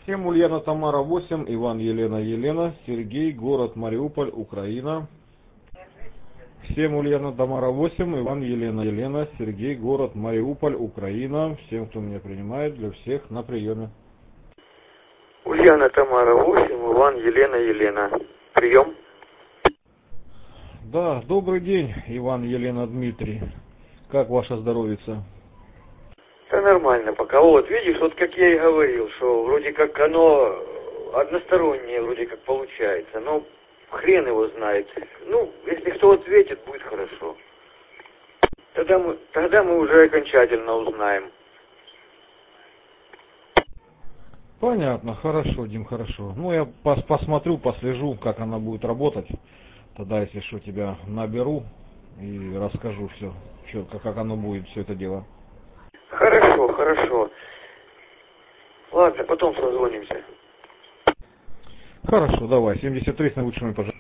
Всем Ульяна Тамара 8, Иван Елена Елена, Сергей, город Мариуполь, Украина. Всем Ульяна Тамара 8, Иван Елена Елена, Сергей, город Мариуполь, Украина. Всем, кто меня принимает, для всех на приеме. Ульяна Тамара 8, Иван Елена Елена. Прием. Да, добрый день, Иван Елена Дмитрий. Как ваше здоровица? Да нормально пока. Вот видишь, вот как я и говорил, что вроде как оно одностороннее вроде как получается, но хрен его знает. Ну, если кто ответит, будет хорошо. Тогда мы уже окончательно узнаем. Понятно, хорошо, Дим, хорошо. Ну, я посмотрю, послежу, как она будет работать. Тогда, если что, тебя наберу и расскажу все, как оно будет, все это дело. Хорошо, хорошо. Ладно, потом созвонимся. Хорошо, давай, 73 с наилучшими пожеланиями.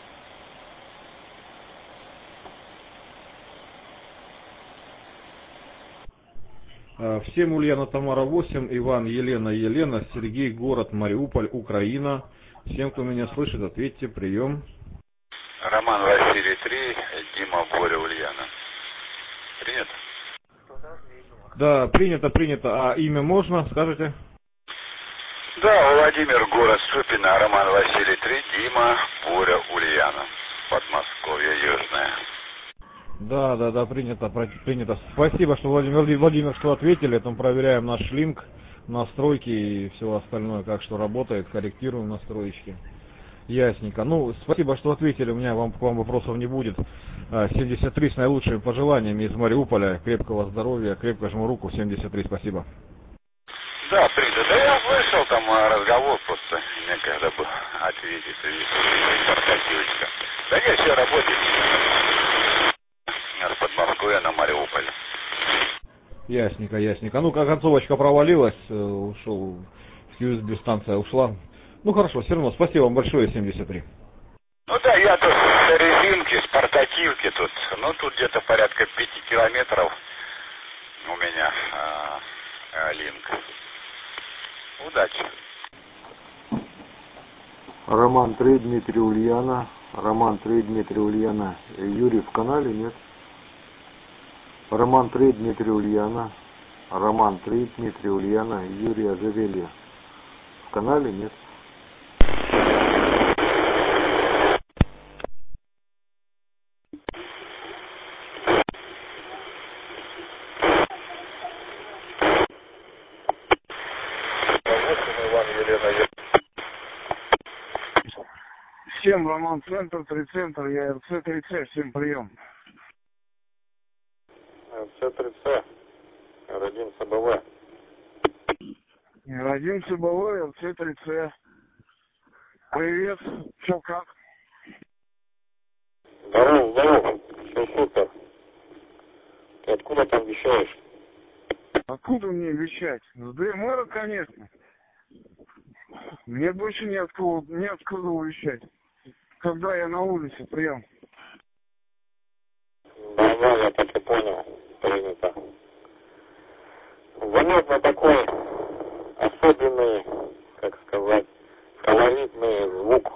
Всем Ульяна Тамара 8, Иван Елена Елена, Сергей, город Мариуполь, Украина. Всем, кто меня слышит, ответьте, прием. Роман Василий 3, Дима Боря Ульяна. Принято? Да, принято. А имя можно, скажете? Да, Владимир, город Шупино, Роман Василий 3, Дима Боря Ульяна. Подмосковье Южное. Да, принято. Спасибо, что Владимир, что ответили. Там проверяем наш линк, настройки и все остальное, как что работает, корректируем настроечки. Ясненько. Ну, спасибо, что ответили. У меня к вам вопросов не будет. 73 с наилучшими пожеланиями из Мариуполя. Крепкого здоровья, крепко жму руку. 73, спасибо. Да, принято. Да я слышал там разговор, просто некогда бы ответить. Портативочка. Да нет, все работает. С Подмосковья на Мариуполь. Ясненько. Ну, как концовочка провалилась, ушел, USB станция ушла. Ну, хорошо, все равно, спасибо вам большое, 73. Ну да, я тут с резинки, с портативки тут. Ну, тут где-то порядка 5 километров у меня линк. Удачи. Роман 3, Дмитрий Ульяна. Роман 3, Дмитрий Ульяна. Юрий в канале, нет? Роман 3, Дмитрий Ульяна. Роман 3, Дмитрий Ульяна. Юрий Ожерелье. В канале, нет? Всем Роман Центр, 3 центр, я РЦ 3С, всем прием. РЦ 3С, Р1 ЦБВ. Р1 ЦБВ, РЦ 3С. Привет, все как? Здорово, все супер. Ты откуда там вещаешь? Откуда мне вещать? С ДМР, конечно. Мне больше неоткуда вещать. Когда я на улице, прием. Да, я так и понял. Принято. Заметно такой особенный, как сказать, колоритный звук.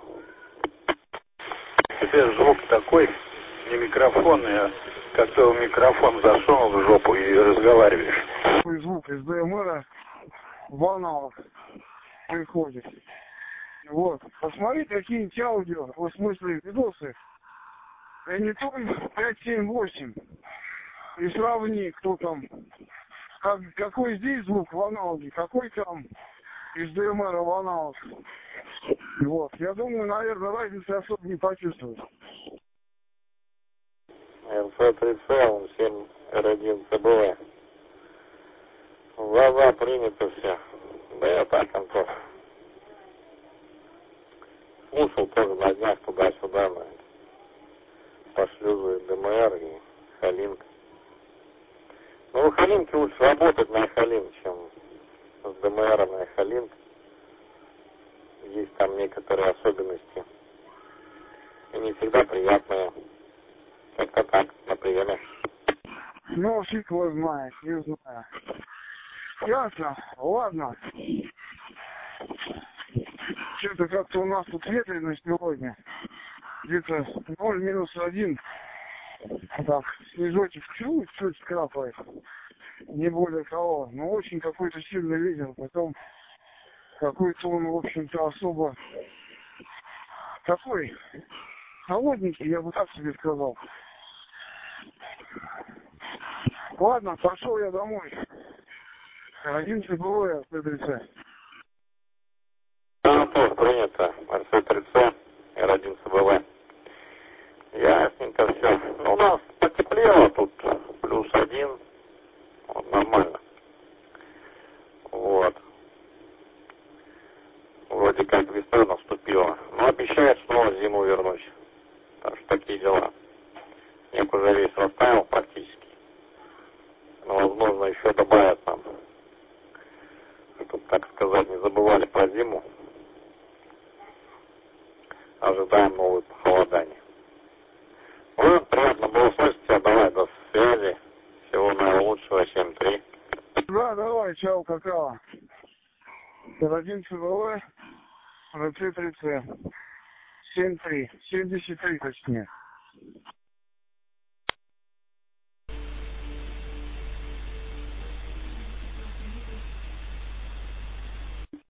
Теперь звук такой, не микрофонный, а как ты в микрофон засунул в жопу и разговариваешь. Такой звук из ДМР в аналог приходит. Вот. Посмотрите какие-нибудь аудио, в смысле видосы. Эмитон 578. И сравни, кто там, какой здесь звук в аналоге, какой там из ДМР в аналог. Вот. Я думаю, наверное, разницы особо не почувствуешь. РЦ-3С, он 7 Р1 ЦБВ. За принято все. Да я так, Антон. Слушал тоже на днях туда-сюда, пошлюзы ДМР и Халинг. Ну, в Халинге лучше работать на Халинг, чем с ДМР на Халинг. Есть там некоторые особенности. И не всегда приятные. Как-то так, на приеме. Ну, фиг его знает, не знаю. Ясно, ладно. Что-то как-то у нас тут ветрено сегодня. Где-то 0-1. Так, снежочек чуть крапает. Не более того. Но очень какой-то сильный ветер. Потом какой-то он, в общем-то, особо такой холодненький, я бы так себе сказал. Ладно, пошел я домой. 1 ЦБВ, РЦ-3Ц. Анатолий, принято. РЦ-3Ц, Р1 ЦБВ. Ясненько все. Ну, у нас потеплело тут, +1. Вот, нормально. Вот. Вроде как весна наступила. Но обещают снова зиму вернуть. Так что такие дела. Снег уже весь растаял практически. Но, возможно, еще добавят нам. Тут, так сказать, не забывали про зиму. Ожидаем новые похолодания. Ну, приятно было слышать тебя. Давай, до связи. Всего наилучшего, 7-3. Да, давай, чао, какао. 1 ЦБВ, РЦ-3Ц. 7-3, 73 точнее.